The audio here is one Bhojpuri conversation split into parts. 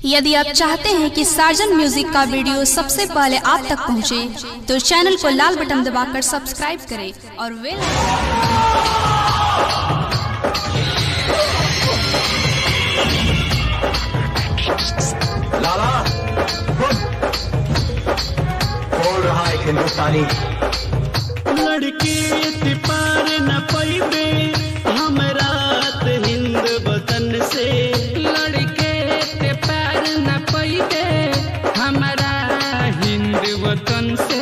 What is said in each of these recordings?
यदि आप चाहते हैं कि साजन म्यूजिक का वीडियो सबसे पहले आप तक पहुंचे, तो चैनल को लाल बटन दबाकर सब्सक्राइब करें और बेल लाला बोल रहा है हिंदुस्तानी। लड़के ते पार न पैबे हमरा हिंद वतन से, लड़के ते पार न पैबे हमरा हिंद वतन से।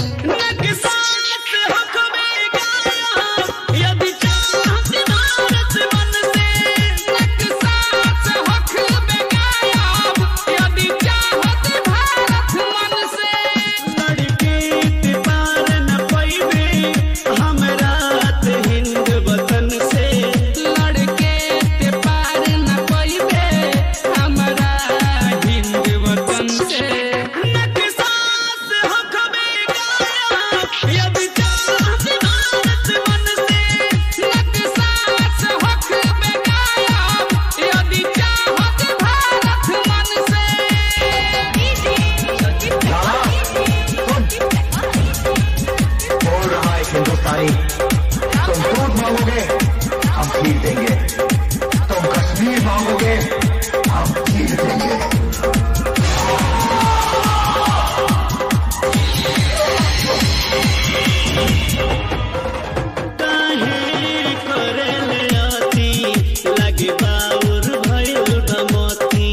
तुम दूध मांगोगे हम खीर देंगे, तुम कश्मीर मांगोगे हम खीर देंगे। काहे करेले अति लगे बाउर भइल बमती,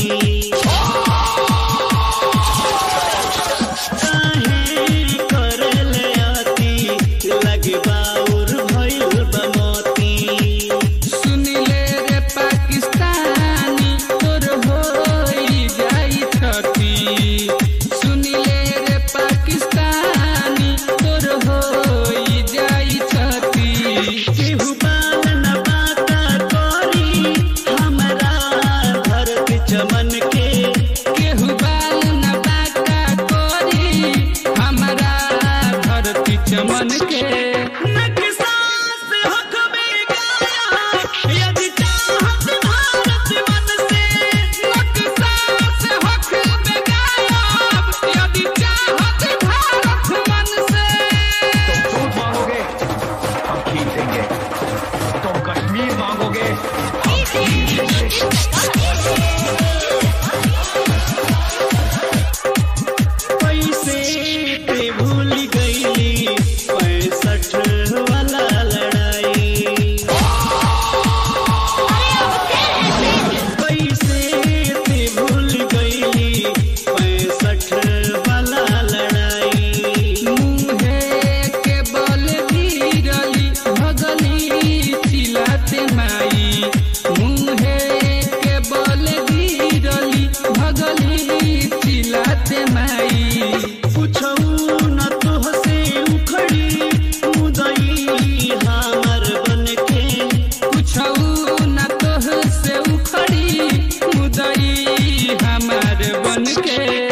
काहे करेले अति लगे बाउर भइल बमती। सुनिले रे पाकिस्तानी तोर होई जाई छती, सुनिले रे पाकिस्तानी तोर होई जाई छती। केहू बाल न बाता करी हमरा धरती चमन के, केहू बाल न बाका करी हमरा धरती चमन के। पैसे पे भूल गईली 65 वाला लड़ाई, पैसे पे भूल गईली 65 वाला लड़ाई। मुहे के बल गिरली भगली चिल्लाते माई, मुहे के बल गिरली भगली चिल्लाते माई। पूछऊ न तोहसे उखड़ी मुदई हमर बन के, पूछऊ न तोह से उखड़ी मुदई हमार बन के।